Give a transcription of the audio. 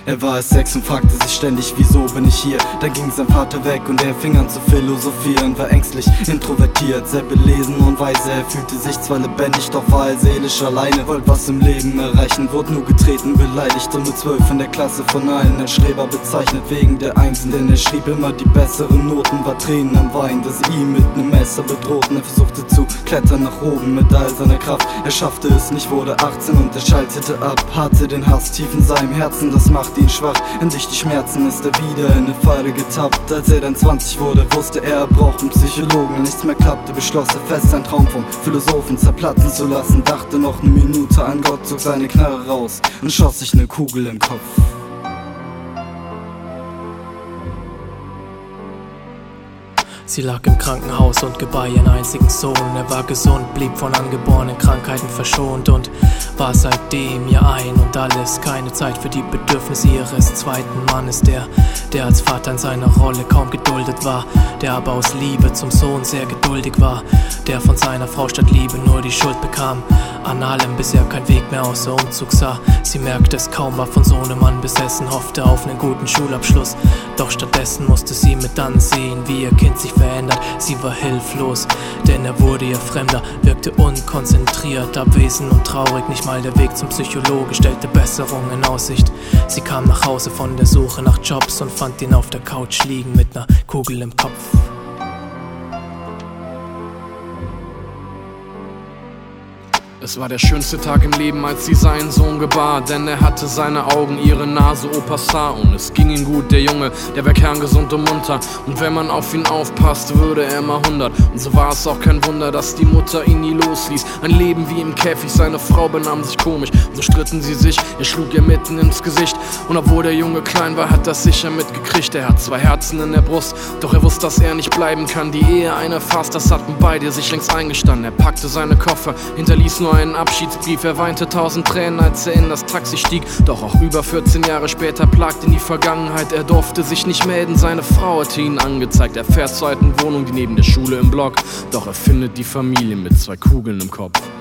Er war erst 6 und fragte sich ständig, wieso bin ich hier? Dann ging sein Vater weg und er fing an zu philosophieren. War ängstlich, introvertiert, sehr belesen und weise. Er fühlte sich zwar lebendig, doch war er seelisch alleine. Wollte was im Leben erreichen, wurde nur getreten, beleidigt und mit 12 in der Klasse von allen als Streber bezeichnet wegen der Einsen. Denn er schrieb immer die besseren Noten, war Tränen am Wein, dass sie ihn mit nem Messer bedrohten. Er versuchte zu klettern nach oben mit all seiner Kraft. Er schaffte es nicht, wurde 18 und er schaltete ab. Hatte den Hass tief in seinem Herzen, das machte ihn schwach. Und durch die Schmerzen ist er wieder in eine Falle getappt. Als er dann 20 wurde, wusste er braucht einen Psychologen. Wenn nichts mehr klappte, beschloss er fest, seinen Traum vom Philosophen zerplatzen zu lassen. Dachte noch eine Minute an Gott, zog seine Knarre raus und schoss sich eine Kugel im Kopf. Sie lag im Krankenhaus und gebar ihren einzigen Sohn. Er war gesund, blieb von angeborenen Krankheiten verschont und war seitdem ihr Ein und Alles. Keine Zeit für die Bedürfnisse ihres zweiten Mannes, der als Vater in seiner Rolle kaum geduldet war, der aber aus Liebe zum Sohn sehr geduldig war, der von seiner Frau statt Liebe nur die Schuld bekam. An allem bisher kein Weg mehr außer Umzug sah. Sie merkte es kaum, war von Sohnemann besessen, hoffte auf einen guten Schulabschluss. Doch stattdessen musste sie mit ansehen, wie ihr Kind sich verändert. Sie war hilflos, denn er wurde ihr Fremder, wirkte unkonzentriert, abwesend und traurig. Nicht mal der Weg zum Psychologe stellte Besserung in Aussicht. Sie kam nach Hause von der Suche nach Jobs und fand ihn auf der Couch liegen mit ner Kugel im Kopf. Es war der schönste Tag im Leben, als sie seinen Sohn gebar, denn er hatte seine Augen, ihre Nase, Opas Haar und es ging ihm gut, der Junge, der war kerngesund und munter und wenn man auf ihn aufpasste, würde er mal 100 und so war es auch kein Wunder, dass die Mutter ihn nie losließ. Ein Leben wie im Käfig, seine Frau benahm sich komisch und so stritten sie sich, er schlug ihr mitten ins Gesicht und obwohl der Junge klein war, hat das sicher mitgekriegt. Er hat 2 Herzen in der Brust, doch er wusste, dass er nicht bleiben kann. Die Ehe eine Farce, das hatten beide sich längst eingestanden. Er packte seine Koffer, hinterließ nur einen Abschiedsbrief. Er weinte 1000 Tränen, als er in das Taxi stieg. Doch auch über 14 Jahre später plagt ihn die Vergangenheit. Er durfte sich nicht melden, seine Frau hatte ihn angezeigt. Er fährt zur alten Wohnung, die neben der Schule im Block. Doch er findet die Familie mit 2 Kugeln im Kopf.